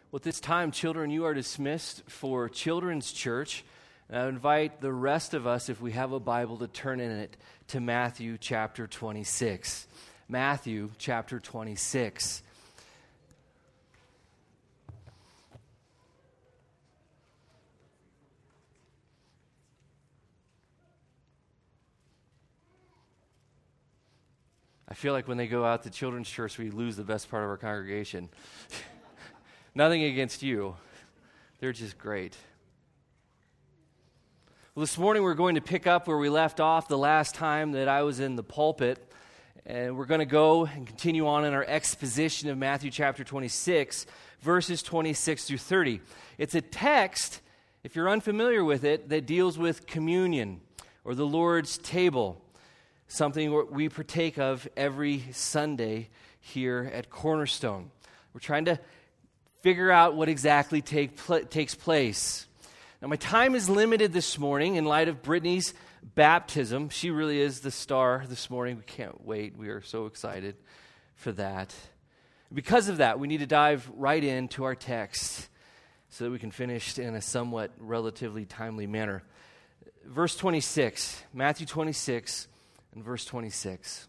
Well, at this time, children, you are dismissed for Children's Church. And I invite the rest of us, if we have a Bible, to turn in it to Matthew chapter 26. Matthew chapter 26. I feel like when they go out to Children's Church, we lose the best part of our congregation. Nothing against you. They're just great. Well, this morning we're going to pick up where we left off the last time that I was in the pulpit. And we're going to go and continue on in our exposition of Matthew chapter 26, verses 26 through 30. It's a text, if you're unfamiliar with it, that deals with communion or the Lord's table, something we partake of every Sunday here at Cornerstone. We're trying to figure out what exactly takes place. Now, my time is limited this morning in light of Brittany's baptism. She really is the star this morning. We can't wait. We are so excited for that. Because of that, we need to dive right into our text so that we can finish in a somewhat relatively timely manner. Verse 26, Matthew 26 and verse 26.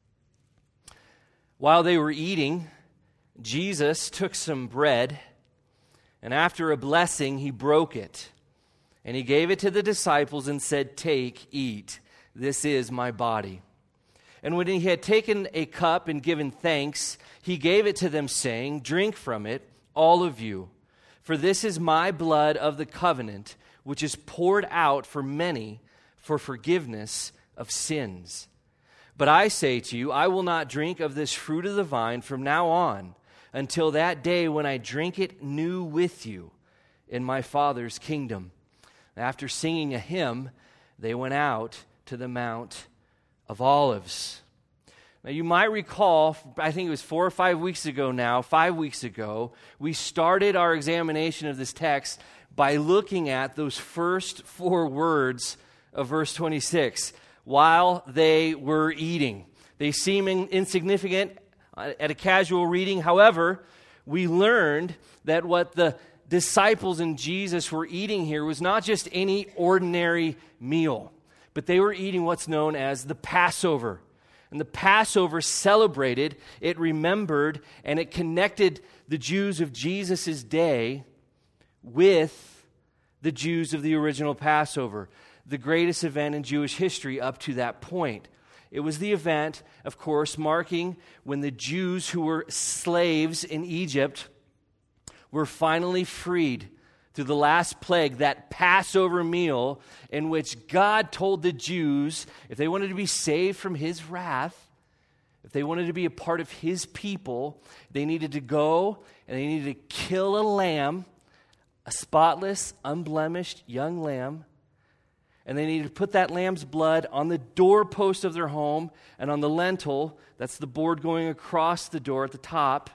While they were eating, Jesus took some bread, and after a blessing, he broke it. And he gave it to the disciples and said, "Take, eat. This is my body." And when he had taken a cup and given thanks, he gave it to them, saying, "Drink from it, all of you. For this is my blood of the covenant, which is poured out for many for forgiveness of sins. But I say to you, I will not drink of this fruit of the vine from now on, until that day when I drink it new with you in my Father's kingdom." After singing a hymn, they went out to the Mount of Olives. Now you might recall, I think it was 4 or 5 weeks ago now, 5 weeks ago, we started our examination of this text by looking at those first 4 words of verse 26, while they were eating. They seem insignificant at a casual reading. However, we learned that what the disciples and Jesus were eating here was not just any ordinary meal, but they were eating what's known as the Passover. And the Passover celebrated, it remembered, and it connected the Jews of Jesus' day with the Jews of the original Passover, the greatest event in Jewish history up to that point. It was the event, of course, marking when the Jews who were slaves in Egypt were finally freed through the last plague, that Passover meal in which God told the Jews if they wanted to be saved from his wrath, if they wanted to be a part of his people, they needed to go and they needed to kill a lamb, a spotless, unblemished young lamb, and they needed to put that lamb's blood on the doorpost of their home and on the lintel, that's the board going across the door at the top.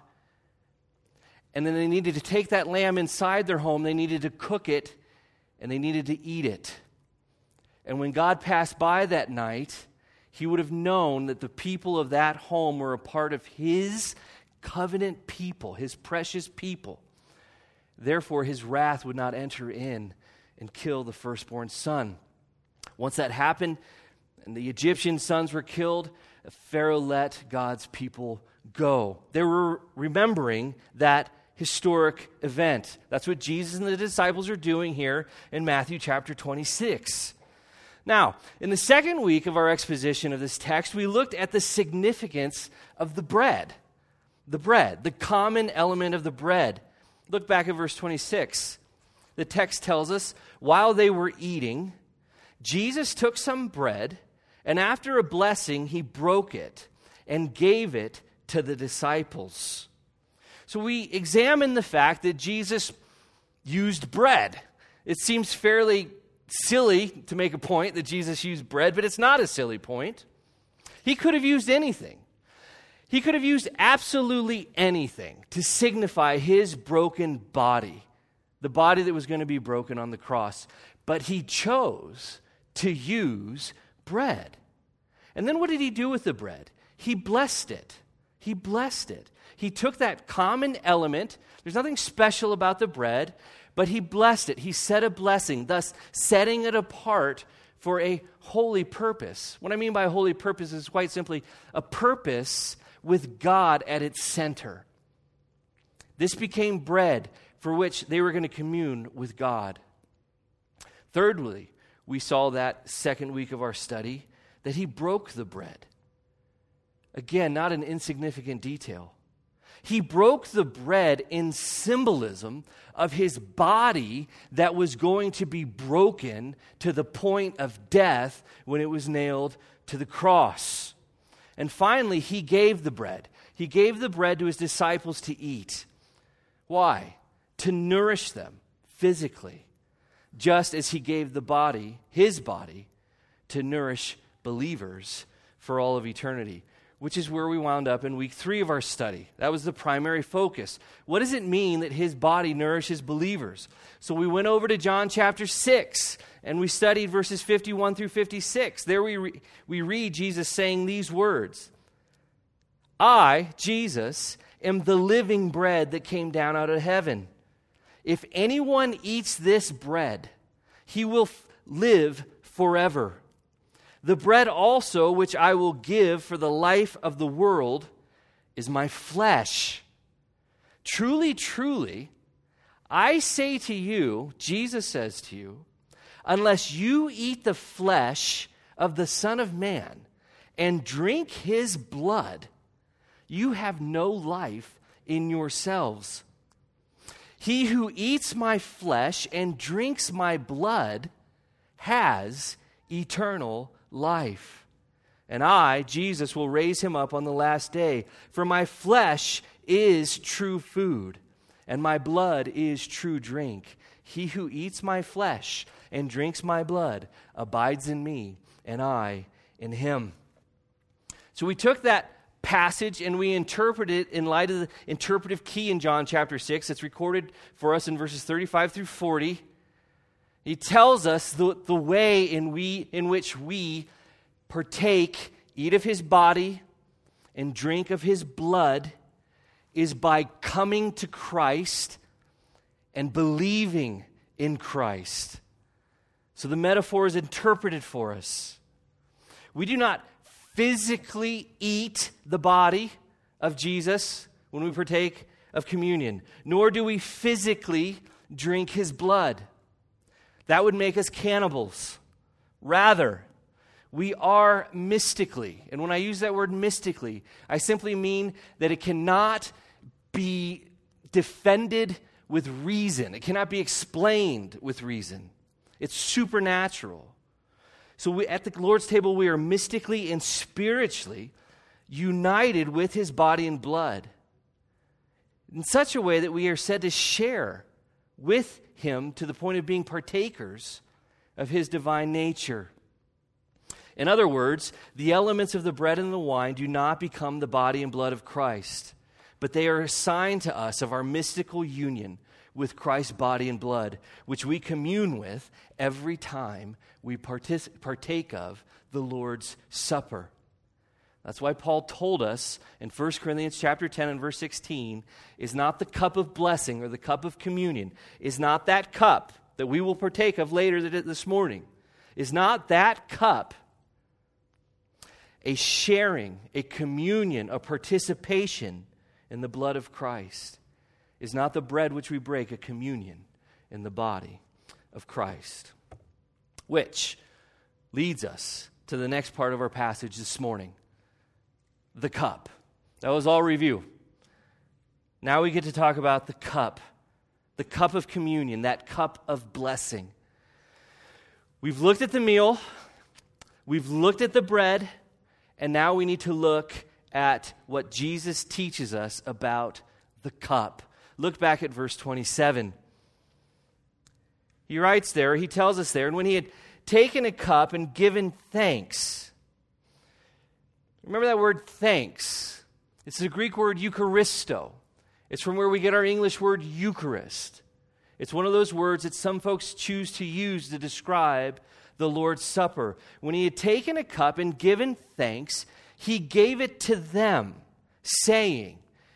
And then they needed to take that lamb inside their home, they needed to cook it, and they needed to eat it. And when God passed by that night, he would have known that the people of that home were a part of his covenant people, his precious people. Therefore, his wrath would not enter in and kill the firstborn son. Once that happened, and the Egyptian sons were killed, Pharaoh let God's people go. They were remembering that historic event. That's what Jesus and the disciples are doing here in Matthew chapter 26. Now, in the second week of our exposition of this text, we looked at the significance of the bread, the common element of the bread. Look back at verse 26. The text tells us, while they were eating, Jesus took some bread, and after a blessing, he broke it and gave it to the disciples. So we examine the fact that Jesus used bread. It seems fairly silly to make a point that Jesus used bread, but it's not a silly point. He could have used anything. He could have used absolutely anything to signify his broken body, the body that was going to be broken on the cross. But he chose to use bread. And then what did he do with the bread? He blessed it. He blessed it. he took that common element. There's nothing special about the bread, but he blessed it. He said a blessing, thus setting it apart for a holy purpose. What I mean by holy purpose is quite simply a purpose with God at its center. This became bread for which they were going to commune with God. Thirdly, we saw that second week of our study that he broke the bread. Again, not an insignificant detail. He broke the bread in symbolism of his body that was going to be broken to the point of death when it was nailed to the cross. And finally, he gave the bread. He gave the bread to his disciples to eat. Why? To nourish them physically, just as he gave the body, his body, to nourish believers for all of eternity, which is where we wound up in week 3 of our study. That was the primary focus. What does it mean that his body nourishes believers? So we went over to John chapter 6, and we studied verses 51 through 56. There we read Jesus saying these words, I, Jesus, am the living bread that came down out of heaven. If anyone eats this bread, he will live forever. The bread also which I will give for the life of the world is my flesh. Truly, truly, I say to you, Jesus says to you, unless you eat the flesh of the Son of Man and drink his blood, you have no life in yourselves. He who eats my flesh and drinks my blood has eternal life. And I, Jesus, will raise him up on the last day. For my flesh is true food, and my blood is true drink. He who eats my flesh and drinks my blood abides in me, and I in him. So we took that passage and we interpreted it in light of the interpretive key in John chapter 6. It's recorded for us in verses 35 through 40. He tells us the way in which we partake, eat of his body and drink of his blood is by coming to Christ and believing in Christ. So the metaphor is interpreted for us. We do not physically eat the body of Jesus when we partake of communion, nor do we physically drink his blood. That would make us cannibals. Rather, we are mystically, and when I use that word mystically, I simply mean that it cannot be defended with reason. It cannot be explained with reason. It's supernatural. So at the Lord's table, we are mystically and spiritually united with his body and blood in such a way that we are said to share with him to the point of being partakers of his divine nature. In other words, the elements of the bread and the wine do not become the body and blood of Christ, but they are a sign to us of our mystical union with Christ's body and blood, which we commune with every time we partake of the Lord's Supper. That's why Paul told us in 1 Corinthians chapter 10 and verse 16, is not the cup of blessing or the cup of communion, is not that cup that we will partake of later this morning, is not that cup a sharing, a communion, a participation in the blood of Christ? Is not the bread which we break a communion in the body of Christ? Which leads us to the next part of our passage this morning, the cup. That was all review. Now we get to talk about the cup of communion, that cup of blessing. We've looked at the meal, we've looked at the bread, and now we need to look at what Jesus teaches us about the cup. Look back at verse 27. He writes there, he tells us there, and when he had taken a cup and given thanks. Remember that word thanks. It's the Greek word Eucharisto. It's from where we get our English word Eucharist. It's one of those words that some folks choose to use to describe the Lord's Supper. When he had taken a cup and given thanks, he gave it to them, saying,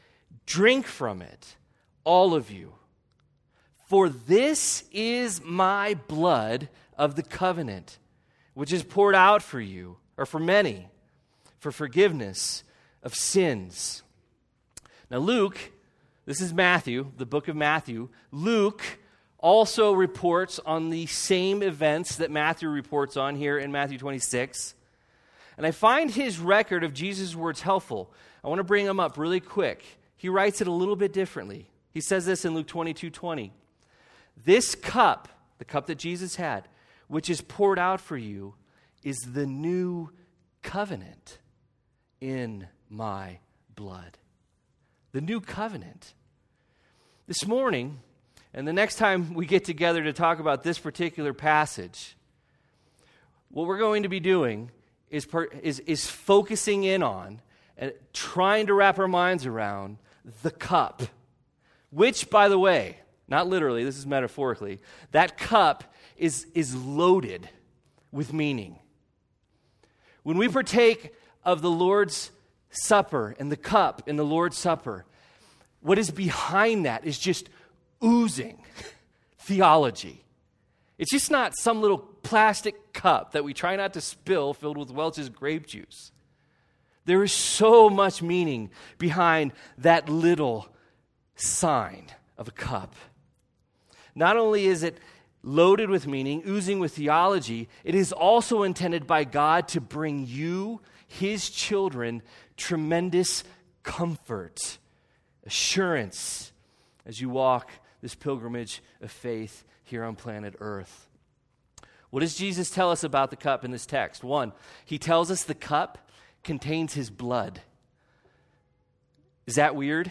Drink from it, all of you. For this is my blood of the covenant, which is poured out for you, or for many, for forgiveness of sins. Now Luke, this is Matthew, the book of Matthew. Luke also reports on the same events that Matthew reports on here in Matthew 26. And I find his record of Jesus' words helpful. I want to bring them up really quick. He writes it a little bit differently. He says this in Luke 22:20. This cup, the cup that Jesus had, which is poured out for you, is the new covenant in my blood. The new covenant. This morning, and the next time we get together to talk about this particular passage, what we're going to be doing is focusing in on and trying to wrap our minds around the cup, which, by the way, not literally, this is metaphorically, that cup is loaded with meaning. When we partake of the Lord's Supper and the cup in the Lord's Supper, what is behind that is just oozing theology. It's just not some little plastic cup that we try not to spill filled with Welch's grape juice. There is so much meaning behind that little sign of a cup. Not only is it loaded with meaning, oozing with theology, it is also intended by God to bring you, His children, tremendous comfort, assurance as you walk this pilgrimage of faith here on planet Earth. What does Jesus tell us about the cup in this text? One, He tells us the cup contains His blood. Is that weird?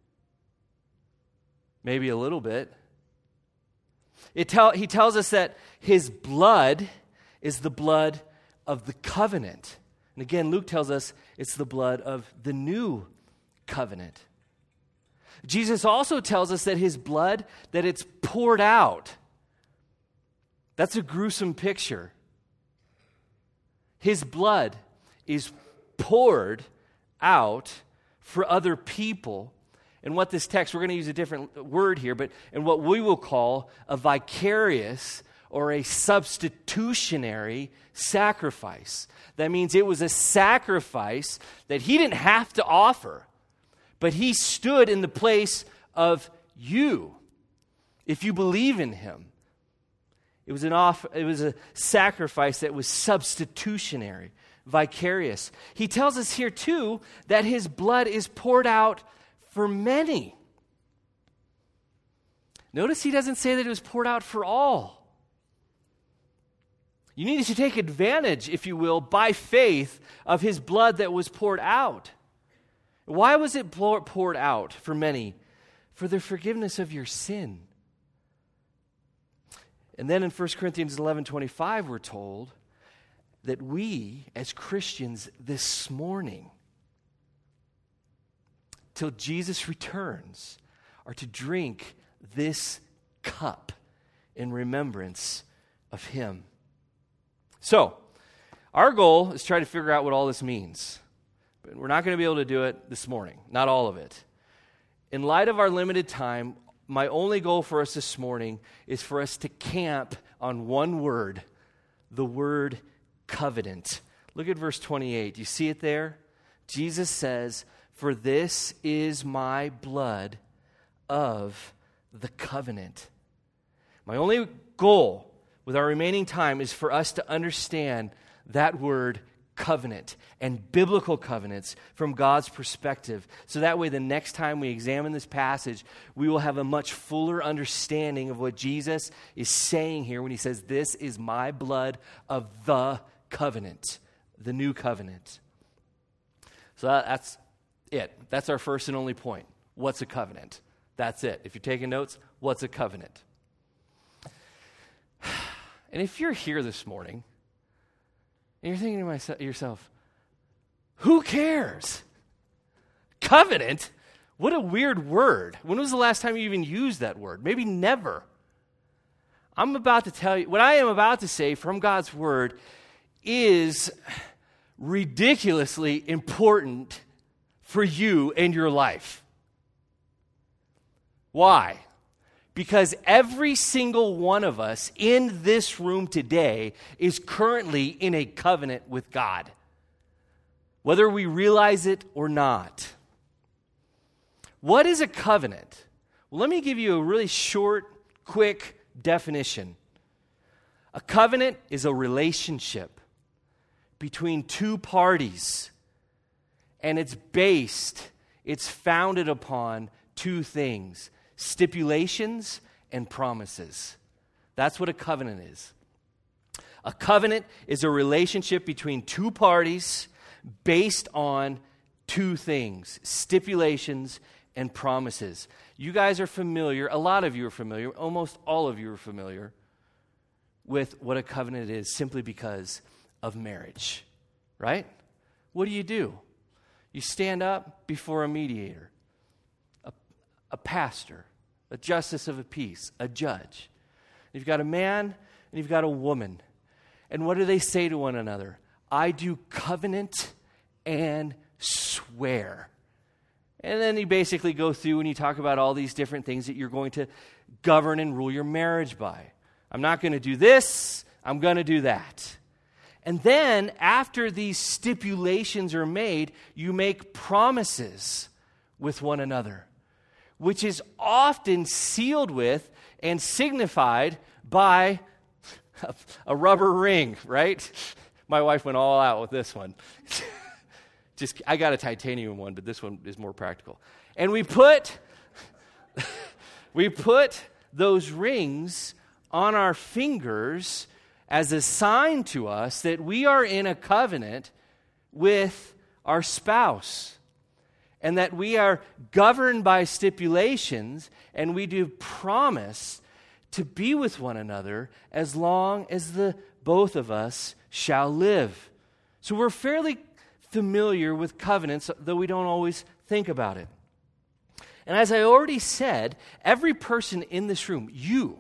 Maybe a little bit. He tells us that His blood is the blood of the covenant. And again, Luke tells us it's the blood of the new covenant. Jesus also tells us that His blood, that it's poured out. That's a gruesome picture. His blood is poured out for other people. And what this text, we're going to use a different word here, but in what we will call a vicarious or a substitutionary sacrifice. That means it was a sacrifice that He didn't have to offer, but He stood in the place of you if you believe in Him. It was a sacrifice that was substitutionary, vicarious. He tells us here too that His blood is poured out for many. Notice He doesn't say that it was poured out for all. You need to take advantage, if you will, by faith of His blood that was poured out. Why was it poured out for many? For the forgiveness of your sin. And then in 1 Corinthians 11:25, we're told that we, as Christians this morning, till Jesus returns, are to drink this cup in remembrance of Him. So, our goal is to try to figure out what all this means. But we're not going to be able to do it this morning, not all of it. In light of our limited time, my only goal for us this morning is for us to camp on one word, the word covenant. Look at verse 28. You see it there? Jesus says, "For this is my blood of the covenant." My only goal with our remaining time is for us to understand that word covenant and biblical covenants from God's perspective. So that way the next time we examine this passage, we will have a much fuller understanding of what Jesus is saying here when He says, "This is my blood of the covenant," the new covenant. So that's it. That's our first and only point. What's a covenant? That's it. If you're taking notes, what's a covenant? And if you're here this morning, and you're thinking to yourself, who cares? Covenant? What a weird word. When was the last time you even used that word? Maybe never. I'm about to tell you, what I am about to say from God's word is ridiculously important for you and your life. Why? Because every single one of us in this room today is currently in a covenant with God, whether we realize it or not. What is a covenant? Well, let me give you a really short, quick definition. A covenant is a relationship between two parties, and it's founded upon two things: stipulations and promises. That's what a covenant is. A covenant is a relationship between two parties based on two things: stipulations and promises. You guys are familiar, a lot of you are familiar, almost all of you are familiar with what a covenant is simply because of marriage, right? What do? You stand up before a mediator, a pastor, a justice of a peace, a judge. You've got a man and you've got a woman. And what do they say to one another? I do covenant and swear. And then you basically go through and you talk about all these different things that you're going to govern and rule your marriage by. I'm not going to do this, I'm going to do that. And then after these stipulations are made, you make promises with one another, which is often sealed with and signified by a rubber ring, right? My wife went all out with this one. I got a titanium one, but this one is more practical. And we put those rings on our fingers as a sign to us that we are in a covenant with our spouse, and that we are governed by stipulations, and we do promise to be with one another as long as the both of us shall live. So we're fairly familiar with covenants, though we don't always think about it. And as I already said, every person in this room, you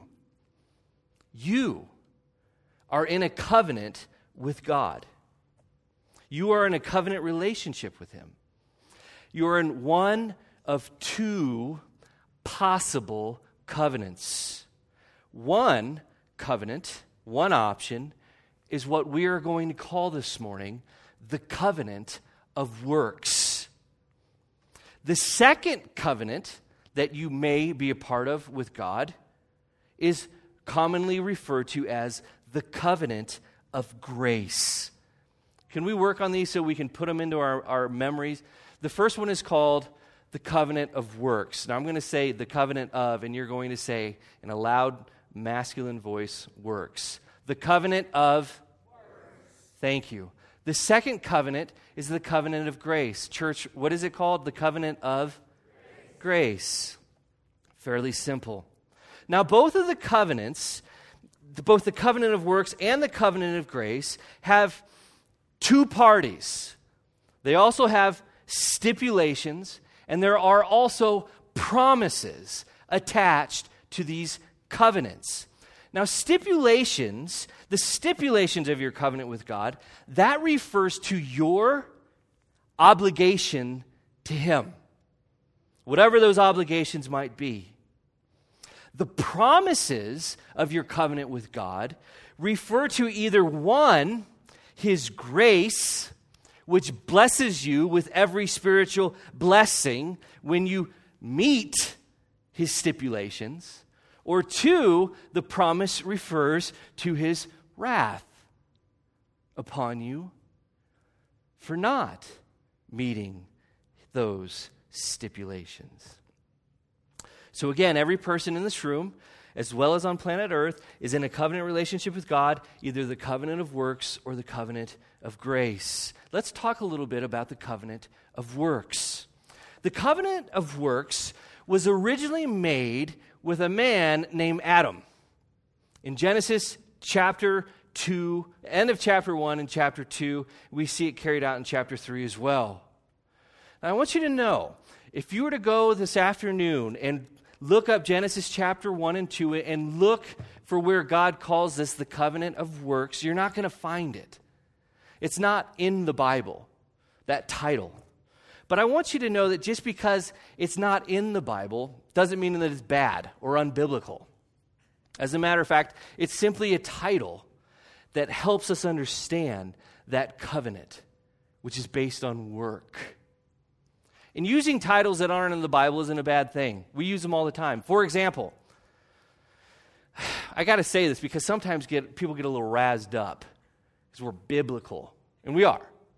are in a covenant with God. You are in a covenant relationship with Him. You are in one of two possible covenants. One covenant, one option, is what we are going to call this morning the covenant of works. The second covenant that you may be a part of with God is commonly referred to as the covenant of grace. Can we work on these so we can put them into our memories? The first one is called the covenant of works. Now I'm going to say the covenant of, and you're going to say in a loud masculine voice, works. The covenant of works. Thank you. The second covenant is the covenant of grace. Church, what is it called? The covenant of grace. Fairly simple. Now, both of the covenants, both the covenant of works and the covenant of grace, have two parties. They also have stipulations, and there are also promises attached to these covenants. Now, the stipulations of your covenant with God, that refers to your obligation to Him, whatever those obligations might be. The promises of your covenant with God refer to either one, His grace, which blesses you with every spiritual blessing when you meet His stipulations, or two, the promise refers to His wrath upon you for not meeting those stipulations. So again, every person in this room, as well as on planet Earth, is in a covenant relationship with God, either the covenant of works or the covenant of grace. Let's talk a little bit about the covenant of works. The covenant of works was originally made with a man named Adam. In Genesis chapter 2, end of chapter 1 and chapter 2, we see it carried out in chapter 3 as well. Now, I want you to know, if you were to go this afternoon and look up Genesis chapter 1 and 2 and look for where God calls this the covenant of works, you're not going to find it. It's not in the Bible, that title. But I want you to know that just because it's not in the Bible doesn't mean that it's bad or unbiblical. As a matter of fact, it's simply a title that helps us understand that covenant, which is based on work. And using titles that aren't in the Bible isn't a bad thing. We use them all the time. For example, I got to say this because sometimes people get a little razzed up because we're biblical, and we are.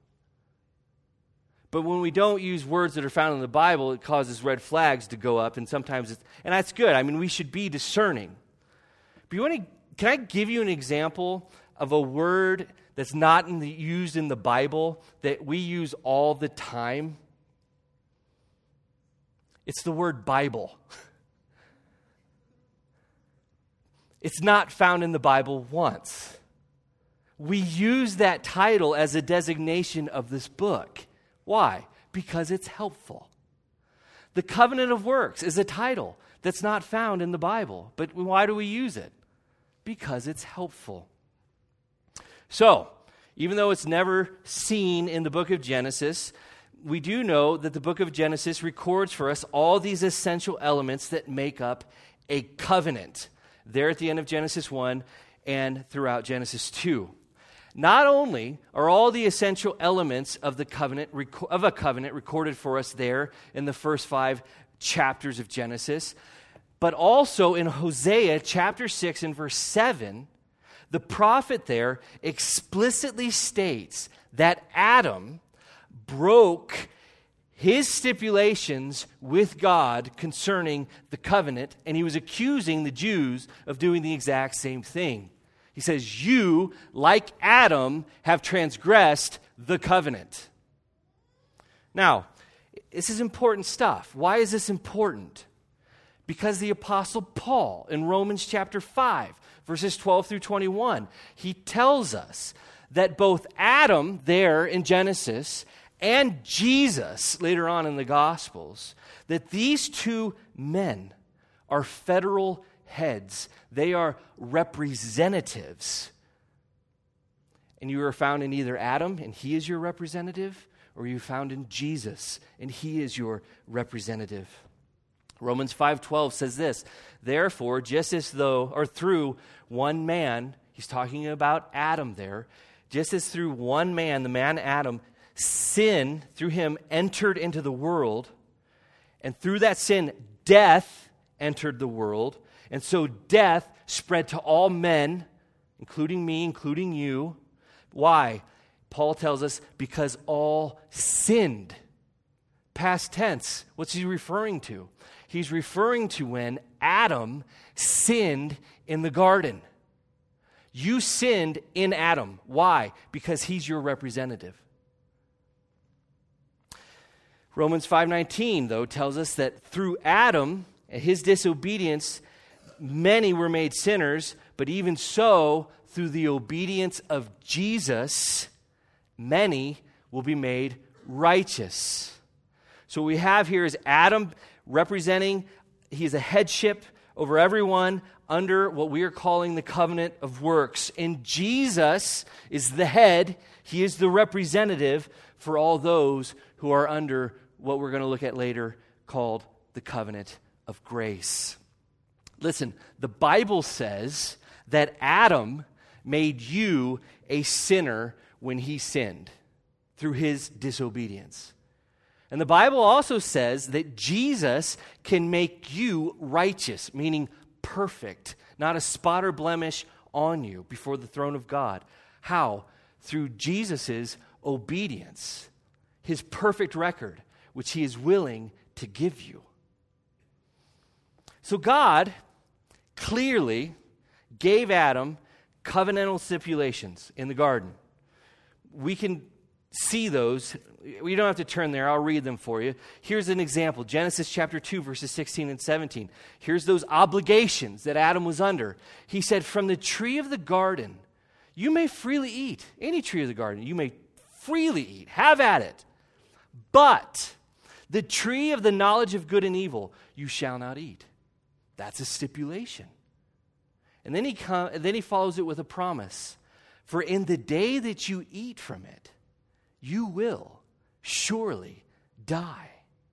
But when we don't use words that are found in the Bible, it causes red flags to go up, and sometimes and that's good. I mean, we should be discerning. But can I give you an example of a word that's not used in the Bible that we use all the time? It's the word Bible. It's not found in the Bible once. We use that title as a designation of this book. Why? Because it's helpful. The covenant of works is a title that's not found in the Bible. But why do we use it? Because it's helpful. So, even though it's never seen in the book of Genesis, we do know that the book of Genesis records for us all these essential elements that make up a covenant. There at the end of Genesis 1 and throughout Genesis 2. Not only are all the essential elements of a covenant recorded for us there in the first 5 chapters of Genesis, but also in Hosea chapter 6 and verse 7, the prophet there explicitly states that Adam broke his stipulations with God concerning the covenant, and he was accusing the Jews of doing the exact same thing. He says, you, like Adam, have transgressed the covenant. Now, this is important stuff. Why is this important? Because the Apostle Paul in Romans chapter 5, verses 12 through 21, he tells us that both Adam there in Genesis and Jesus later on in the Gospels, that these two men are federal heads. They are representatives. And you are found in either Adam, and he is your representative, or you're found in Jesus, and he is your representative. Romans 5:12 says this, therefore, just as though, or through one man, he's talking about Adam there, just as through one man, the man Adam, sin through him entered into the world, and through that sin, death entered the world, and so death spread to all men, including me, including you. Why? Paul tells us, because all sinned. Past tense, what's he referring to? He's referring to when Adam sinned in the garden. You sinned in Adam. Why? Because he's your representative. Romans 5:19, though, tells us that through Adam and his disobedience, many were made sinners, but even so, through the obedience of Jesus, many will be made righteous. So what we have here is Adam representing, he's a headship over everyone under what we are calling the covenant of works. And Jesus is the head, he is the representative for all those who are under what we're going to look at later called the covenant of grace. Listen, the Bible says that Adam made you a sinner when he sinned through his disobedience. And the Bible also says that Jesus can make you righteous, meaning perfect, not a spot or blemish on you before the throne of God. How? Through Jesus' obedience, his perfect record, which he is willing to give you. So God clearly gave Adam covenantal stipulations in the garden. We can see those. We don't have to turn there. I'll read them for you. Here's an example. Genesis chapter 2, verses 16 and 17. Here's those obligations that Adam was under. He said, from the tree of the garden, you may freely eat. Any tree of the garden, you may freely eat. Have at it. But the tree of the knowledge of good and evil, you shall not eat. That's a stipulation. And then he follows it with a promise. For in the day that you eat from it, you will surely die.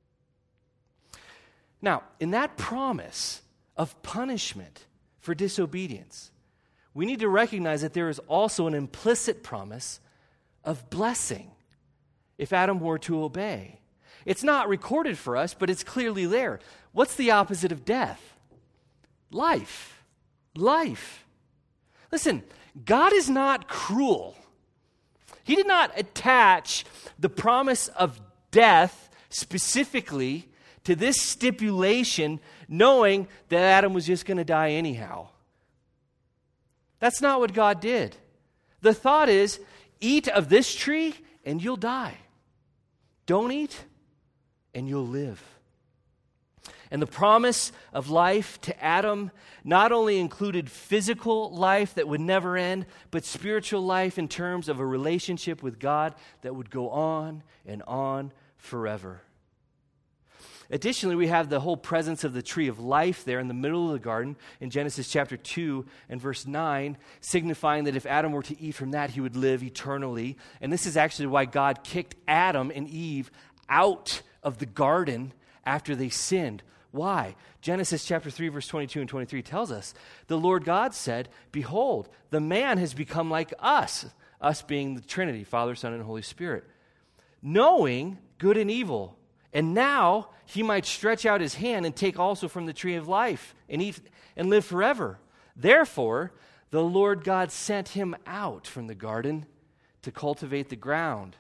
Now, in that promise of punishment for disobedience, we need to recognize that there is also an implicit promise of blessing if Adam were to obey. It's not recorded for us, but it's clearly there. What's the opposite of death? Life. Life. Listen, God is not cruel. He did not attach the promise of death specifically to this stipulation, knowing that Adam was just going to die anyhow. That's not what God did. The thought is, eat of this tree and you'll die. Don't eat and you'll live. And the promise of life to Adam not only included physical life that would never end, but spiritual life in terms of a relationship with God that would go on and on forever. Additionally, we have the whole presence of the tree of life there in the middle of the garden in Genesis chapter 2 and verse 9, signifying that if Adam were to eat from that, he would live eternally. And this is actually why God kicked Adam and Eve out of the garden after they sinned. Why? Genesis chapter 3, verse 22 and 23 tells us, the Lord God said, "Behold, the man has become like us," us being the Trinity, Father, Son, and Holy Spirit, "knowing good and evil. And now he might stretch out his hand and take also from the tree of life and eat and live forever. Therefore, the Lord God sent him out from the garden to cultivate the ground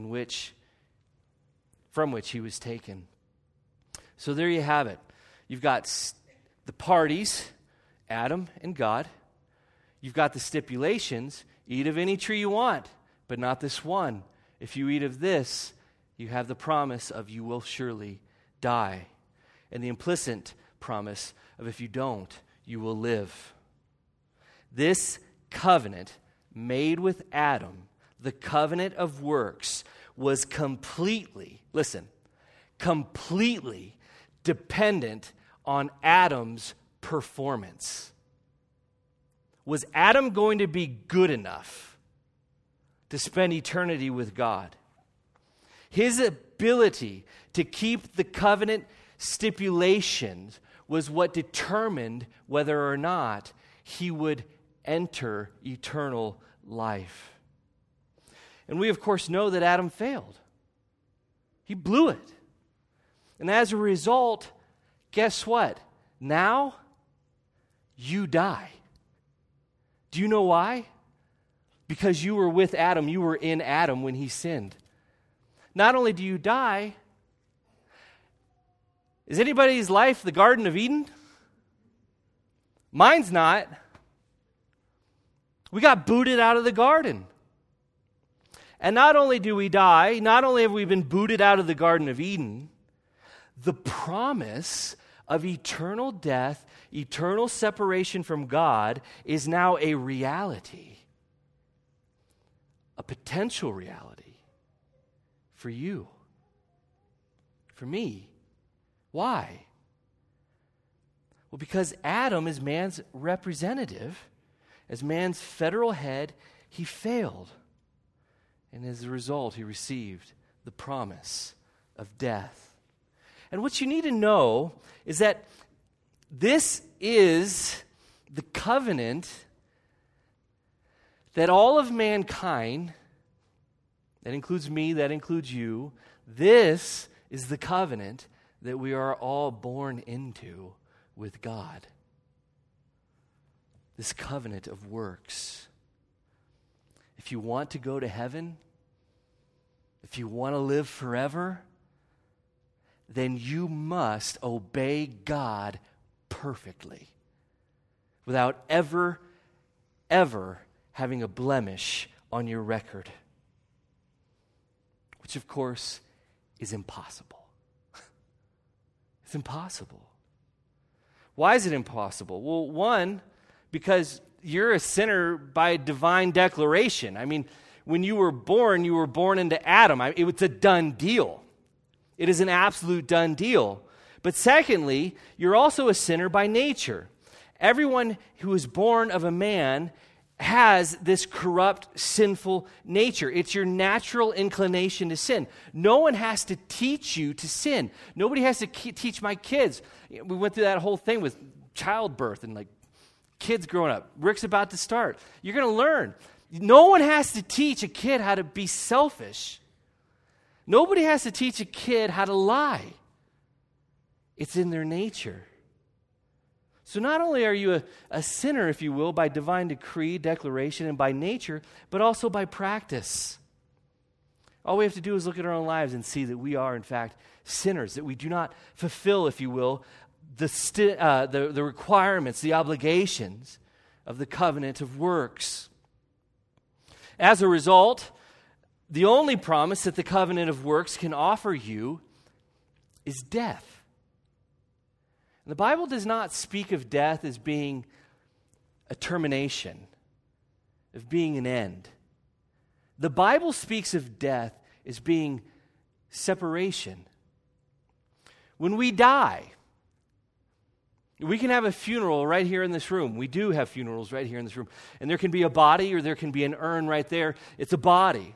from which he was taken." So there you have it. You've got the parties, Adam and God. You've got the stipulations, eat of any tree you want, but not this one. If you eat of this, you have the promise of you will surely die. And the implicit promise of if you don't, you will live. This covenant made with Adam, the covenant of works, was completely dependent on Adam's performance. Was Adam going to be good enough to spend eternity with God? His ability to keep the covenant stipulations was what determined whether or not he would enter eternal life. And we, of course, know that Adam failed. He blew it. And as a result, guess what? Now, you die. Do you know why? Because you were with Adam. You were in Adam when he sinned. Not only do you die, is anybody's life the Garden of Eden? Mine's not. We got booted out of the garden. And not only do we die, not only have we been booted out of the Garden of Eden, the promise of eternal death, eternal separation from God is now a reality, a potential reality. For you, for me. Why? Well, because Adam is man's representative, as man's federal head, he failed. And as a result, he received the promise of death. And what you need to know is that this is the covenant that all of mankind, that includes me, that includes you, this is the covenant that we are all born into with God. This covenant of works. If you want to go to heaven, if you want to live forever, then you must obey God perfectly without ever having a blemish on your record. Which, of course, is impossible. It's impossible. Why is it impossible? Well, one, because you're a sinner by divine declaration. I mean, when you were born into Adam. It's a done deal. It is an absolute done deal. But secondly, you're also a sinner by nature. Everyone who is born of a man has this corrupt, sinful nature. It's your natural inclination to sin. No one has to teach you to sin. Nobody has to teach my kids. We went through that whole thing with childbirth and like kids growing up. Rick's about to start. You're going to learn. No one has to teach a kid how to be selfish. Nobody has to teach a kid how to lie. It's in their nature. So not only are you a sinner, if you will, by divine decree, declaration, and by nature, but also by practice. All we have to do is look at our own lives and see that we are, in fact, sinners, that we do not fulfill, if you will, the requirements, the obligations of the covenant of works. As a result, the only promise that the covenant of works can offer you is death. The Bible does not speak of death as being a termination, of being an end. The Bible speaks of death as being separation. When we die, we can have a funeral right here in this room. We do have funerals right here in this room. And there can be a body or there can be an urn right there. It's a body.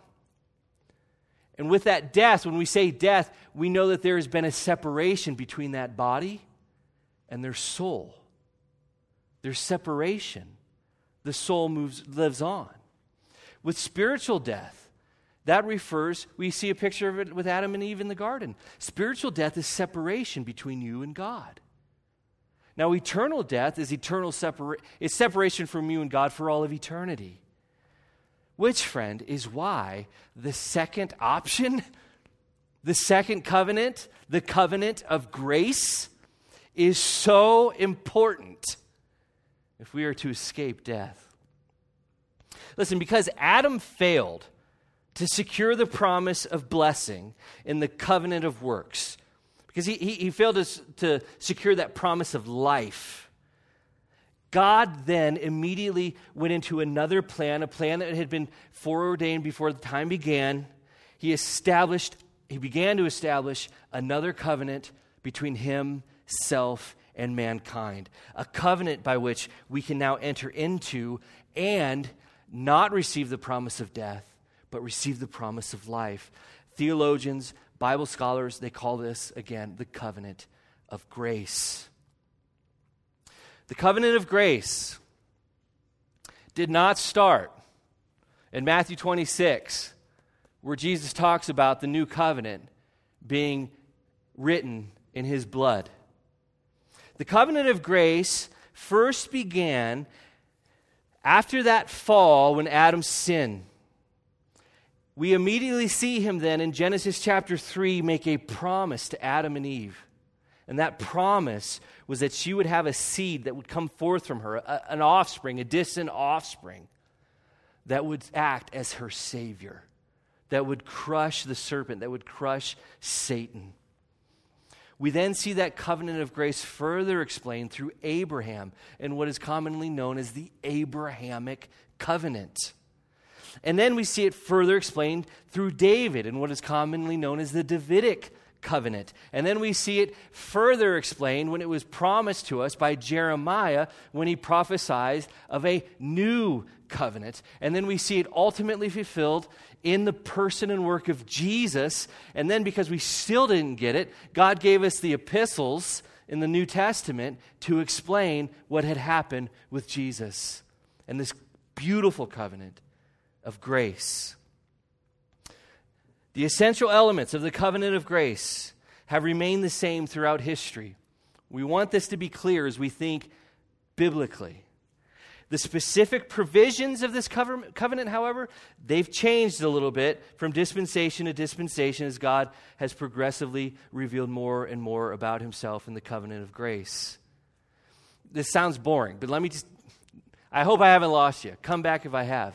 And with that death, when we say death, we know that there has been a separation between that body and their soul. There's separation. The soul lives on. With spiritual death, that refers, we see a picture of it with Adam and Eve in the garden. Spiritual death is separation between you and God. Now, eternal death is separation from you and God for all of eternity. Which, friend, is why the second option, the second covenant, the covenant of grace, is so important if we are to escape death. Listen, because Adam failed to secure the promise of blessing in the covenant of works, because he failed to secure that promise of life, God then immediately went into another plan, a plan that had been foreordained before the time began. He began to establish another covenant between himself and mankind, a covenant by which we can now enter into and not receive the promise of death, but receive the promise of life. Theologians, Bible scholars, they call this, again, the covenant of grace. The covenant of grace did not start in Matthew 26, where Jesus talks about the new covenant being written in his blood. The covenant of grace first began after that fall when Adam sinned. We immediately see him then in Genesis chapter 3 make a promise to Adam and Eve. And that promise was that she would have a seed that would come forth from her, an offspring, a distant offspring, that would act as her Savior, that would crush the serpent, that would crush Satan. We then see that covenant of grace further explained through Abraham and what is commonly known as the Abrahamic covenant. And then we see it further explained through David and what is commonly known as the Davidic covenant. And then we see it further explained when it was promised to us by Jeremiah when he prophesied of a new covenant. And then we see it ultimately fulfilled in the person and work of Jesus. And then because we still didn't get it, God gave us the epistles in the New Testament to explain what had happened with Jesus and this beautiful covenant of grace. The essential elements of the covenant of grace have remained the same throughout history. We want this to be clear as we think biblically. The specific provisions of this covenant, however, they've changed a little bit from dispensation to dispensation as God has progressively revealed more and more about himself in the covenant of grace. This sounds boring, but I hope I haven't lost you. Come back if I have.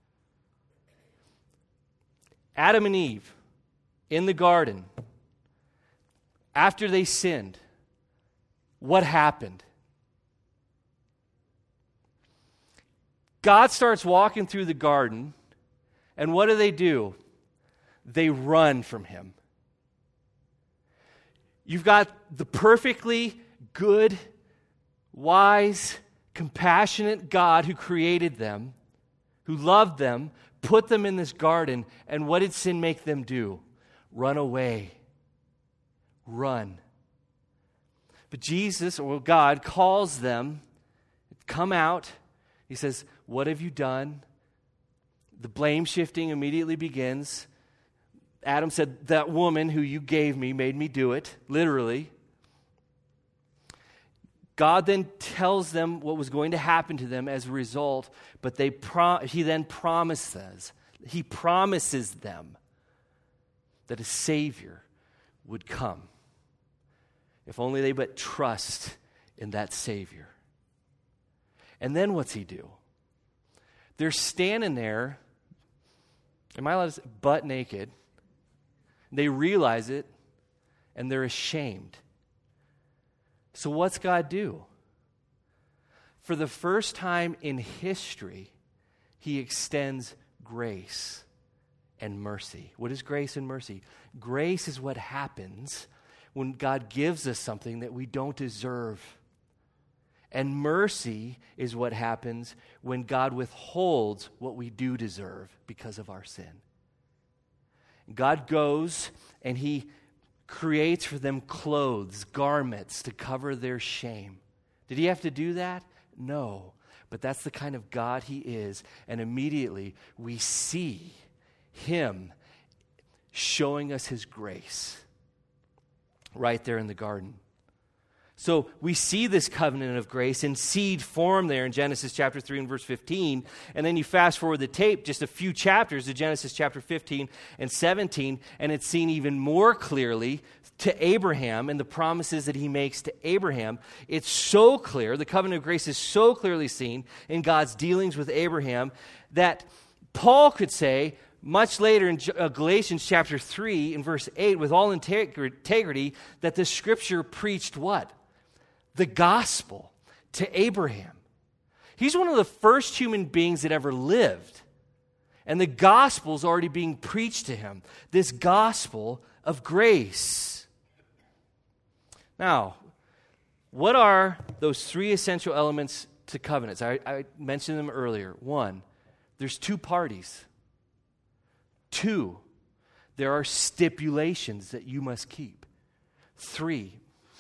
Adam and Eve in the garden, after they sinned, what happened? God starts walking through the garden, and what do? They run from him. You've got the perfectly good, wise, compassionate God who created them, who loved them, put them in this garden, and what did sin make them do? Run away. Run. But Jesus, or God, calls them, come out. He says, what have you done? The blame shifting immediately begins. Adam said, that woman who you gave me made me do it, literally. God then tells them what was going to happen to them as a result, but he then promises them that a Savior would come. If only they but trust in that Savior. And then what's he do? They're standing there, am I allowed to say, butt naked. They realize it, and they're ashamed. So what's God do? For the first time in history, he extends grace and mercy. What is grace and mercy? Grace is what happens when God gives us something that we don't deserve. And mercy is what happens when God withholds what we do deserve because of our sin. God goes and he creates for them clothes, garments to cover their shame. Did he have to do that? No. But that's the kind of God he is. And immediately we see him showing us his grace right there in the garden. So we see this covenant of grace in seed form there in Genesis chapter 3 and verse 15. And then you fast forward the tape just a few chapters to Genesis chapter 15 and 17, and it's seen even more clearly to Abraham and the promises that he makes to Abraham. It's so clear, the covenant of grace is so clearly seen in God's dealings with Abraham that Paul could say, much later in Galatians chapter 3 and verse 8, with all integrity, that the scripture preached what? The gospel to Abraham. He's one of the first human beings that ever lived. And the gospel's already being preached to him. This gospel of grace. Now, what are those three essential elements to covenants? I mentioned them earlier. One, there's two parties. Two, there are stipulations that you must keep. Three,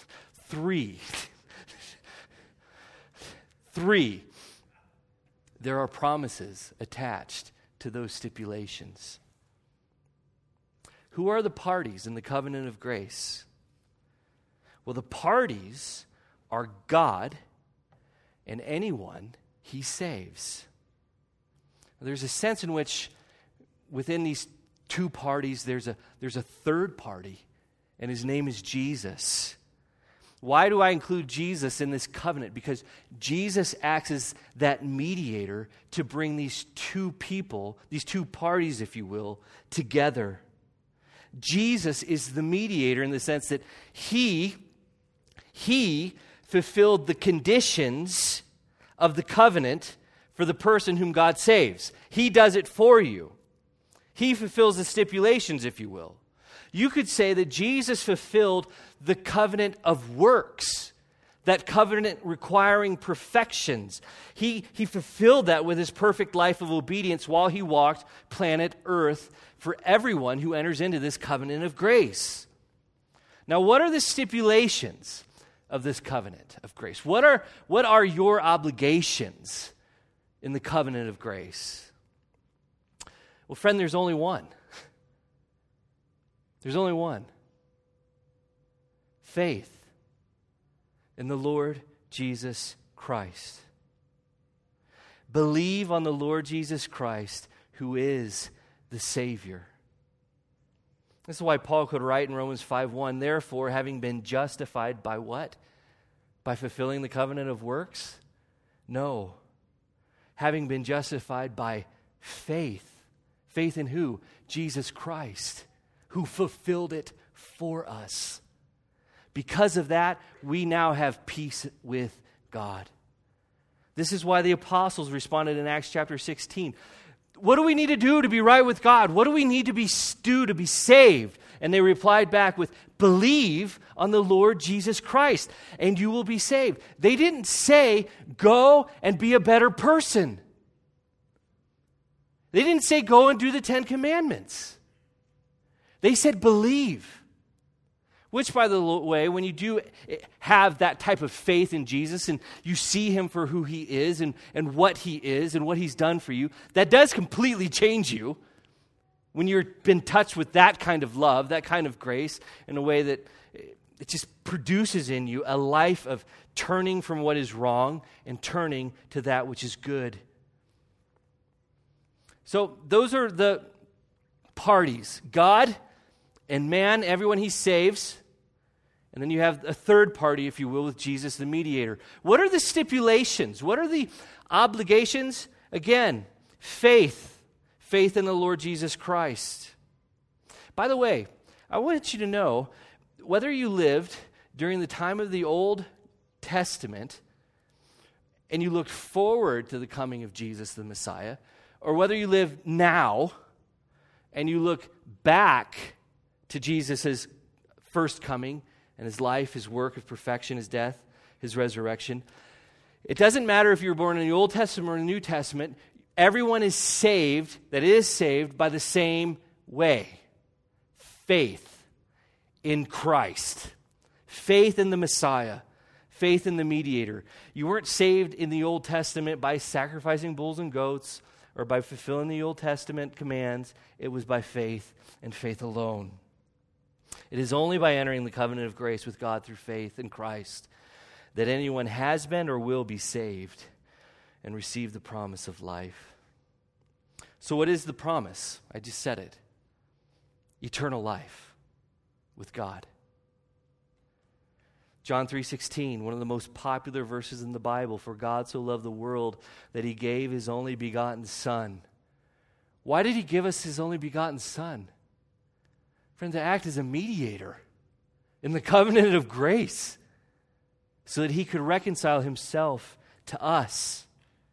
there are promises attached to those stipulations. Who are the parties in the covenant of grace? Well, the parties are God and anyone he saves. There's a sense in which within these two parties there's a third party, and his name is Jesus. Why do I include Jesus in this covenant? Because Jesus acts as that mediator to bring these two people, these two parties, if you will, together. Jesus is the mediator in the sense that he fulfilled the conditions of the covenant for the person whom God saves. He does it for you. He fulfills the stipulations, if you will. You could say that Jesus fulfilled the covenant of works, that covenant requiring perfections. He fulfilled that with his perfect life of obedience while he walked planet Earth for everyone who enters into this covenant of grace. Now, what are the stipulations of this covenant of grace? What are your obligations in the covenant of grace? Well, friend, there's only one. There's only one. Faith in the Lord Jesus Christ. Believe on the Lord Jesus Christ, who is the Savior. This is why Paul could write in Romans 5:1, therefore, having been justified by what? By fulfilling the covenant of works? No. Having been justified by faith. Faith in who? Jesus Christ, who fulfilled it for us. Because of that, we now have peace with God. This is why the apostles responded in Acts chapter 16. What do we need to do to be right with God? What do we need to do to be saved? And they replied back with, believe on the Lord Jesus Christ, and you will be saved. They didn't say, go and be a better person. They didn't say go and do the 10 Commandments. They said believe. Which, by the way, when you do have that type of faith in Jesus and you see him for who he is and what he is and what he's done for you, that does completely change you when you've been touched with that kind of love, that kind of grace, in a way that it just produces in you a life of turning from what is wrong and turning to that which is good. So those are the parties. God and man, everyone he saves. And then you have a third party, if you will, with Jesus, the mediator. What are the stipulations? What are the obligations? Again, faith. Faith in the Lord Jesus Christ. By the way, I want you to know, whether you lived during the time of the Old Testament and you looked forward to the coming of Jesus, the Messiah, or whether you live now and you look back to Jesus' first coming and his life, his work of perfection, his death, his resurrection. It doesn't matter if you're born in the Old Testament or the New Testament. Everyone is saved, that is saved, by the same way. Faith in Christ. Faith in the Messiah. Faith in the mediator. You weren't saved in the Old Testament by sacrificing bulls and goats or by fulfilling the Old Testament commands. It was by faith and faith alone. It is only by entering the covenant of grace with God through faith in Christ that anyone has been or will be saved and receive the promise of life. So what is the promise? I just said it. Eternal life with God. John 3:16, one of the most popular verses in the Bible. For God so loved the world that he gave his only begotten Son. Why did he give us his only begotten Son? Friend, to act as a mediator in the covenant of grace so that he could reconcile himself to us.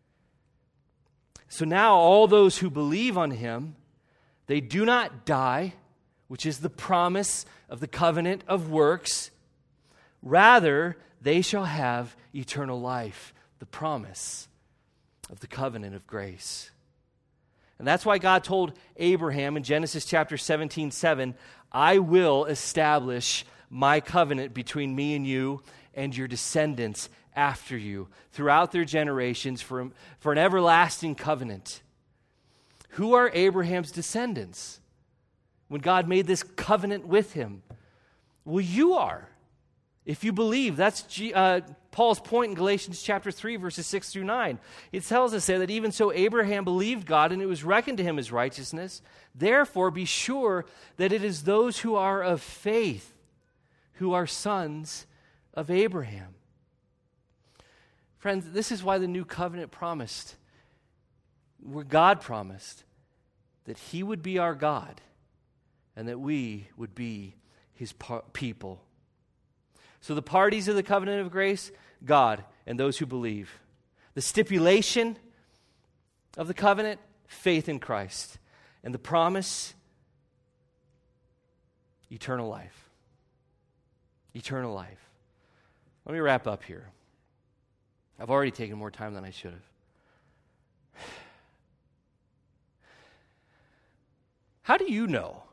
So now all those who believe on him, they do not die, which is the promise of the covenant of works. Rather, they shall have eternal life, the promise of the covenant of grace. And that's why God told Abraham in Genesis chapter 17:7, I will establish my covenant between me and you and your descendants after you throughout their generations for an everlasting covenant. Who are Abraham's descendants when God made this covenant with him? Well, you are. If you believe, that's Paul's point in Galatians chapter 3, verses 6 through 9. It tells us there that even so Abraham believed God, and it was reckoned to him as righteousness. Therefore, be sure that it is those who are of faith who are sons of Abraham. Friends, this is why the new covenant promised, where God promised that he would be our God and that we would be his people. So the parties of the covenant of grace, God and those who believe. The stipulation of the covenant, faith in Christ. And the promise, eternal life. Eternal life. Let me wrap up here. I've already taken more time than I should have. How do you know?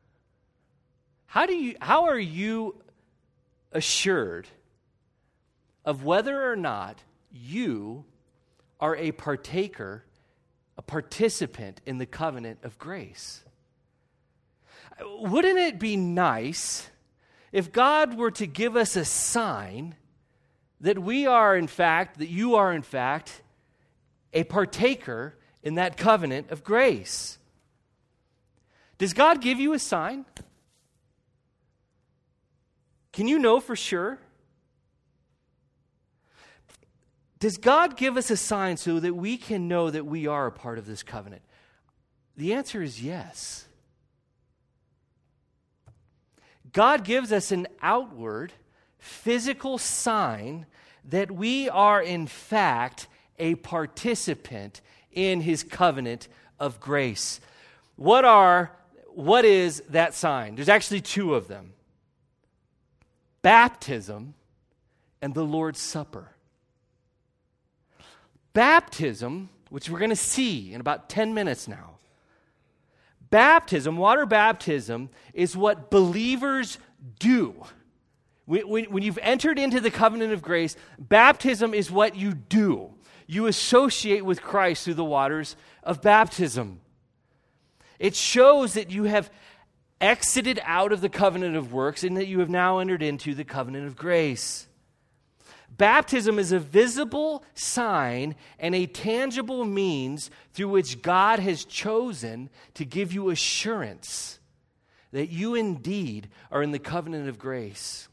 How are you assured of whether or not you are a partaker, a participant in the covenant of grace? Wouldn't it be nice if God were to give us a sign that we are in fact, that you are in fact, a partaker in that covenant of grace? Does God give you a sign? Can you know for sure? Does God give us a sign so that we can know that we are a part of this covenant? The answer is yes. God gives us an outward, physical sign that we are in fact a participant in his covenant of grace. What is that sign? There's actually two of them. Baptism and the Lord's Supper. Baptism, which we're going to see in about 10 minutes now, Baptism, water baptism, is what believers do. When you've entered into the covenant of grace, baptism is what you do. You associate with Christ through the waters of baptism. It shows that you have exited out of the covenant of works and that you have now entered into the covenant of grace. Baptism is a visible sign and a tangible means through which God has chosen to give you assurance that you indeed are in the covenant of grace.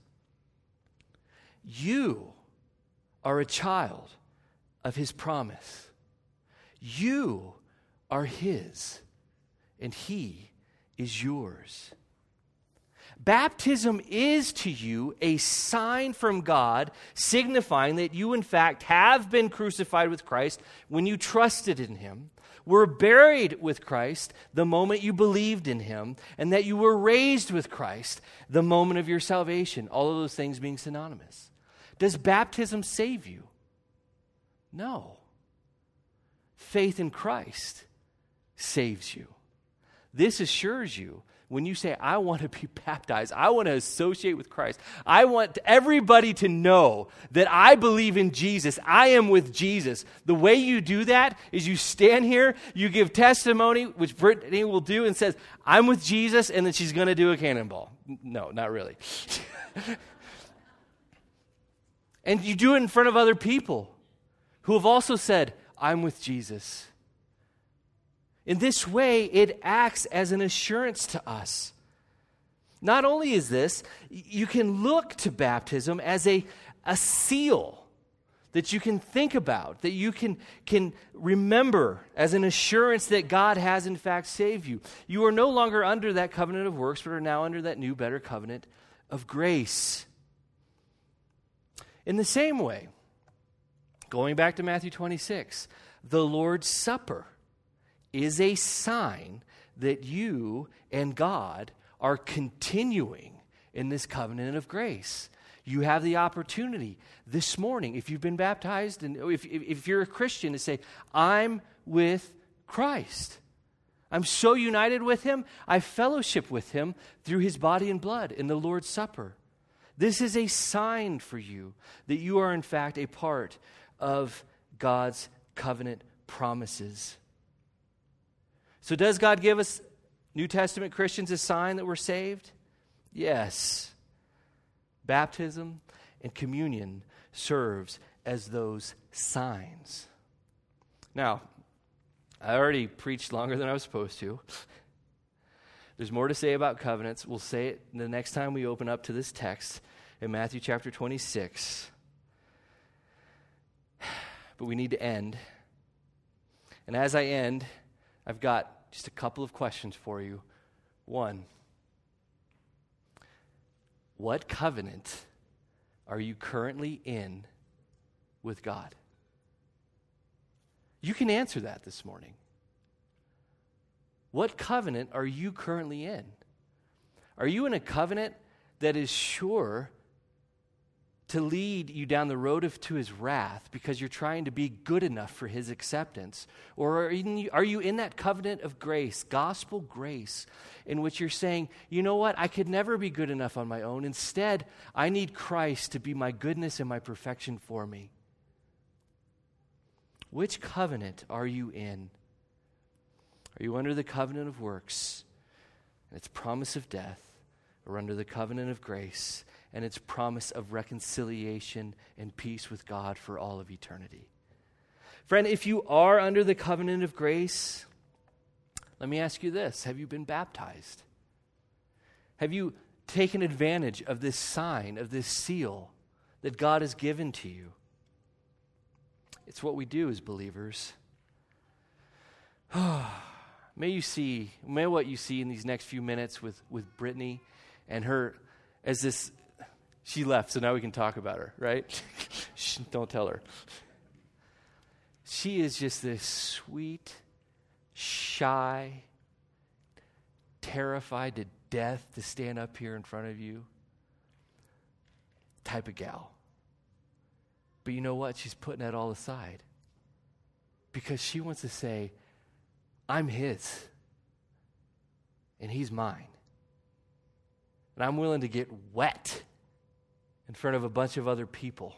You are a child of His promise. You are His, and He is yours. Baptism is to you a sign from God signifying that you in fact have been crucified with Christ when you trusted in Him, were buried with Christ the moment you believed in Him, and that you were raised with Christ the moment of your salvation, all of those things being synonymous. Does baptism save you? No. Faith in Christ saves you. This assures you when you say, I want to be baptized, I want to associate with Christ, I want everybody to know that I believe in Jesus, I am with Jesus. The way you do that is you stand here, you give testimony, which Brittany will do, and says, I'm with Jesus, and then she's going to do a cannonball. No, not really. And you do it in front of other people who have also said, I'm with Jesus. In this way, it acts as an assurance to us. Not only is this, you can look to baptism as a seal that you can think about, that you can remember as an assurance that God has in fact saved you. You are no longer under that covenant of works, but are now under that new, better covenant of grace. In the same way, going back to Matthew 26, the Lord's Supper is a sign that you and God are continuing in this covenant of grace. You have the opportunity this morning, if you've been baptized, and if you're a Christian, to say, I'm with Christ. I'm so united with Him, I fellowship with Him through His body and blood in the Lord's Supper. This is a sign for you that you are in fact a part of God's covenant promises. So does God give us New Testament Christians a sign that we're saved? Yes. Baptism and communion serves as those signs. Now, I already preached longer than I was supposed to. There's more to say about covenants. We'll say it the next time we open up to this text in Matthew chapter 26. But we need to end. And as I end, I've got just a couple of questions for you. One, what covenant are you currently in with God? You can answer that this morning. What covenant are you currently in? Are you in a covenant that is sure to lead you down the road to His wrath because you're trying to be good enough for His acceptance? Or are you in that covenant of grace, gospel grace, in which you're saying, you know what, I could never be good enough on my own. Instead, I need Christ to be my goodness and my perfection for me. Which covenant are you in? Are you under the covenant of works and its promise of death, or under the covenant of grace and its promise of reconciliation and peace with God for all of eternity? Friend, if you are under the covenant of grace, let me ask you this. Have you been baptized? Have you taken advantage of this sign, of this seal that God has given to you? It's what we do as believers. May what you see in these next few minutes with Brittany and her, as this, she left, so now we can talk about her, right? Shh, don't tell her. She is just this sweet, shy, terrified to death to stand up here in front of you type of gal. But you know what? She's putting that all aside because she wants to say, I'm His. and he's mine. And I'm willing to get wet in front of a bunch of other people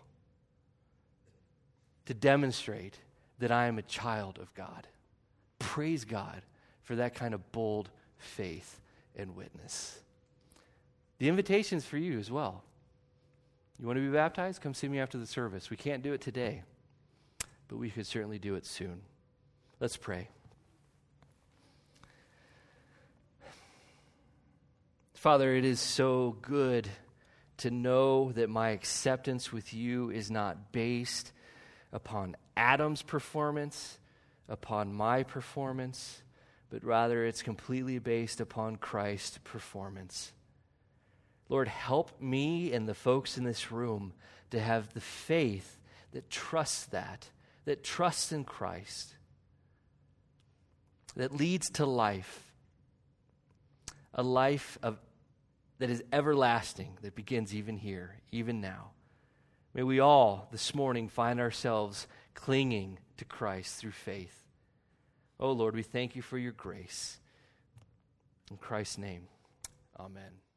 to demonstrate that I am a child of God. Praise God for that kind of bold faith and witness. The invitation's for you as well. You want to be baptized? Come see me after the service. We can't do it today, but we could certainly do it soon. Let's pray. Father, it is so good to know that my acceptance with you is not based upon Adam's performance, upon my performance, but rather it's completely based upon Christ's performance. Lord, help me and the folks in this room to have the faith that trusts that trusts in Christ, that leads to life, a life that is everlasting, that begins even here, even now. May we all this morning find ourselves clinging to Christ through faith. Oh Lord, we thank you for your grace. In Christ's name, amen.